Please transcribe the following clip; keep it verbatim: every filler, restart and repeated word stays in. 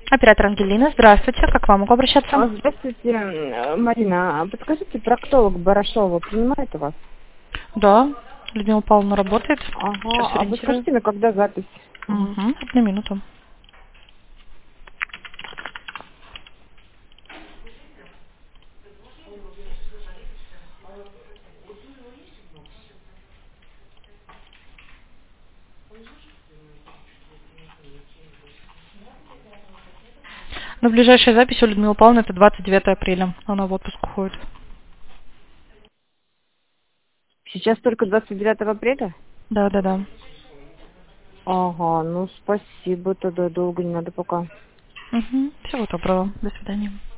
Оператор Ангелина, здравствуйте. Как к вам могу обращаться? А, Здравствуйте, м, Марина. А подскажите, проктолог Барашова принимает у вас? Да, Людмила Павловна работает. Сейчас Ага, а вы ориентирую. скажите мне, когда запись? Ага. Угу, одну минуту. Но ближайшая запись у Людмилы Павловны это двадцать девятое апреля. Она в отпуск уходит. Сейчас только двадцать девятого апреля? Да, да, да. Ага, ну спасибо, тогда долго не надо пока. Угу. Всего доброго. До свидания.